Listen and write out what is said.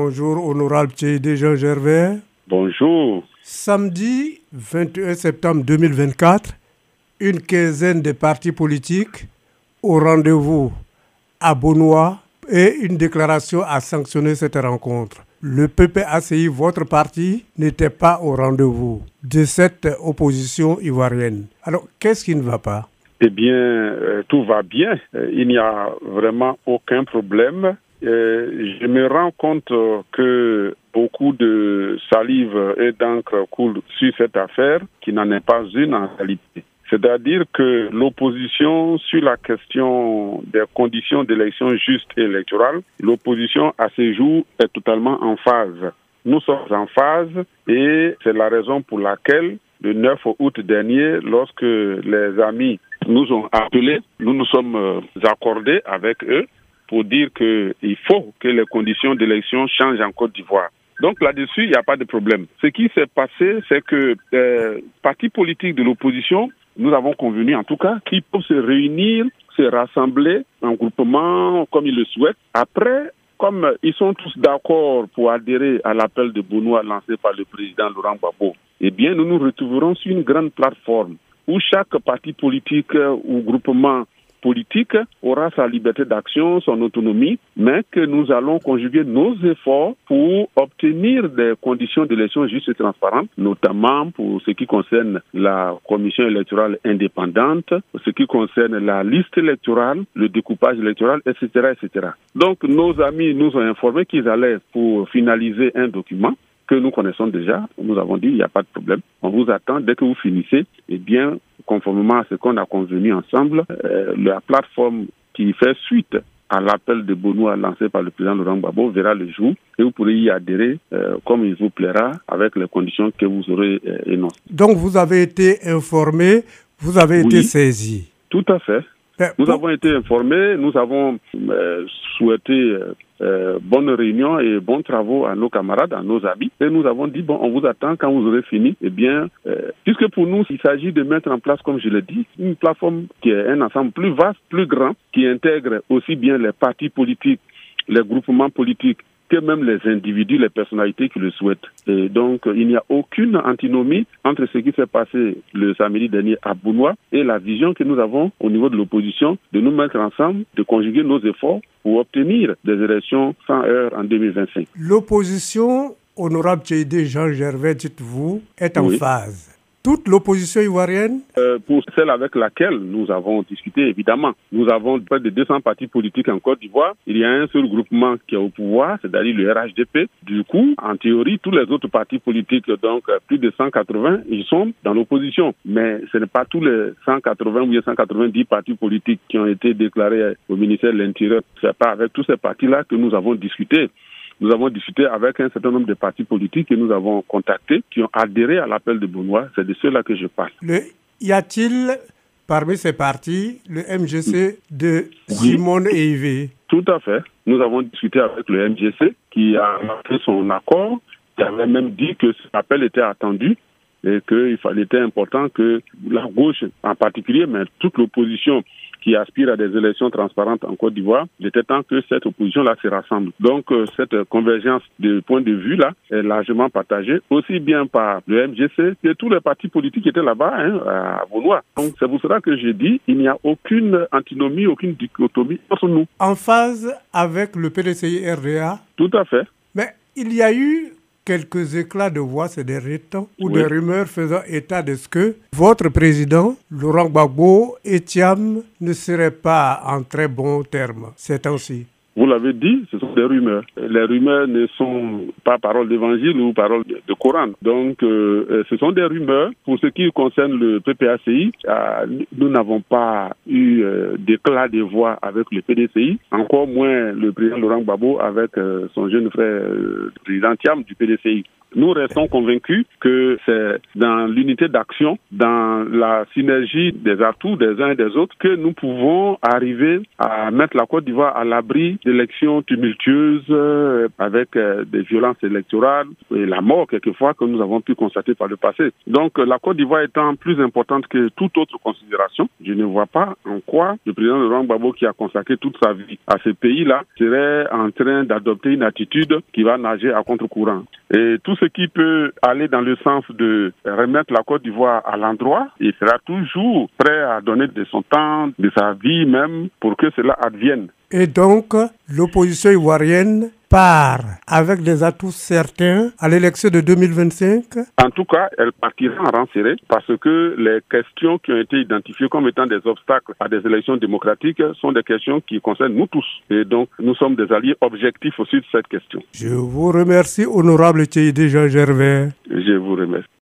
Bonjour, honorable Tchédé Jean Gervais. Bonjour. Samedi 21 septembre 2024, une quinzaine de partis politiques au rendez-vous à Bonois et une déclaration a sanctionné cette rencontre. Le PPACI, votre parti, n'était pas au rendez-vous de cette opposition ivoirienne. Alors, qu'est-ce qui ne va pas? Eh bien, tout va bien. Il n'y a vraiment aucun problème. Je me rends compte que beaucoup de salive et d'encre coulent sur cette affaire, qui n'en est pas une en réalité. C'est-à-dire que l'opposition sur la question des conditions d'élection juste et électorale, l'opposition à ce jour est totalement en phase. Nous sommes en phase et c'est la raison pour laquelle, le 9 août dernier, lorsque les amis nous ont appelés, nous nous sommes accordés avec eux pour dire qu'il faut que les conditions d'élection changent en Côte d'Ivoire. Donc là-dessus, il n'y a pas de problème. Ce qui s'est passé, c'est que partis politiques de l'opposition, nous avons convenu en tout cas qu'ils peuvent se réunir, se rassembler en groupement comme ils le souhaitent. Après, comme ils sont tous d'accord pour adhérer à l'appel de Bonois lancé par le président Laurent Gbagbo, eh bien nous nous retrouverons sur une grande plateforme où chaque parti politique ou groupement politique aura sa liberté d'action, son autonomie, mais que nous allons conjuguer nos efforts pour obtenir des conditions d'élection justes et transparentes, notamment pour ce qui concerne la commission électorale indépendante, ce qui concerne la liste électorale, le découpage électoral, etc., etc. Donc, nos amis nous ont informés qu'ils allaient pour finaliser un document que nous connaissons déjà. Nous avons dit, il n'y a pas de problème. On vous attend. Dès que vous finissez, eh bien, conformément à ce qu'on a convenu ensemble, la plateforme qui fait suite à l'appel de Bonois lancé par le président Laurent Gbagbo verra le jour et vous pourrez y adhérer comme il vous plaira avec les conditions que vous aurez énoncées. Donc vous avez été informé, vous avez été saisi. Tout à fait. Nous avons été informés, nous avons souhaité bonne réunion et bons travaux à nos camarades, à nos amis. Et nous avons dit, bon, on vous attend quand vous aurez fini. Eh bien, puisque pour nous, il s'agit de mettre en place, comme je l'ai dit, une plateforme qui est un ensemble plus vaste, plus grand, qui intègre aussi bien les partis politiques, les groupements politiques, que même les individus, les personnalités qui le souhaitent. Et donc, il n'y a aucune antinomie entre ce qui s'est passé le samedi dernier à Bonois et la vision que nous avons au niveau de l'opposition de nous mettre ensemble, de conjuguer nos efforts pour obtenir des élections sans heurts en 2025. L'opposition, honorable Tchédé Jean Gervais, dites-vous, est en phase. Toute l'opposition ivoirienne? Pour celle avec laquelle nous avons discuté, évidemment. Nous avons près de 200 partis politiques en Côte d'Ivoire. Il y a un seul groupement qui est au pouvoir, c'est-à-dire le RHDP. Du coup, en théorie, tous les autres partis politiques, donc plus de 180, ils sont dans l'opposition. Mais ce n'est pas tous les 180 ou 190 partis politiques qui ont été déclarés au ministère de l'Intérieur. Ce n'est pas avec tous ces partis-là que nous avons discuté. Nous avons discuté avec un certain nombre de partis politiques que nous avons contactés, qui ont adhéré à l'appel de Bonois. C'est de ceux-là que je parle. Y a-t-il parmi ces partis le MGC de Simone et Yves? Tout à fait. Nous avons discuté avec le MGC qui a fait son accord, qui avait même dit que cet appel était attendu et qu'il était important que la gauche en particulier, mais toute l'opposition qui aspire à des élections transparentes en Côte d'Ivoire, il était temps que cette opposition-là se rassemble. Donc, cette convergence de points de vue-là est largement partagée, aussi bien par le MGC que tous les partis politiques qui étaient là-bas, à Bonois. Donc, c'est pour cela que j'ai dit, il n'y a aucune antinomie, aucune dichotomie entre nous. En phase avec le PDCI-RDA? Tout à fait. Mais il y a eu quelques éclats de voix ces derniers temps ou des rumeurs faisant état de ce que votre président, Laurent Gbagbo et Thiam ne seraient pas en très bons termes ces temps-ci. Vous l'avez dit, ce sont des rumeurs. Les rumeurs ne sont pas paroles d'évangile ou paroles de Coran. Donc, ce sont des rumeurs. Pour ce qui concerne le PPACI, nous n'avons pas eu d'éclat de voix avec le PDCI, encore moins le président Laurent Gbagbo avec son jeune frère, le président Thiam du PDCI. Nous restons convaincus que c'est dans l'unité d'action, dans la synergie des atouts des uns et des autres, que nous pouvons arriver à mettre la Côte d'Ivoire à l'abri d'élections tumultueuses avec des violences électorales et la mort quelquefois que nous avons pu constater par le passé. Donc la Côte d'Ivoire étant plus importante que toute autre considération, je ne vois pas en quoi le président Laurent Gbagbo, qui a consacré toute sa vie à ce pays-là, serait en train d'adopter une attitude qui va nager à contre-courant. Et tout ce qui peut aller dans le sens de remettre la Côte d'Ivoire à l'endroit, il sera toujours prêt à donner de son temps, de sa vie même, pour que cela advienne. Et donc, l'opposition ivoirienne part avec des atouts certains à l'élection de 2025? En tout cas, elle partira en rang serré parce que les questions qui ont été identifiées comme étant des obstacles à des élections démocratiques sont des questions qui concernent nous tous. Et donc, nous sommes des alliés objectifs aussi de cette question. Je vous remercie, honorable Tchéidé Jean Gervais. Je vous remercie.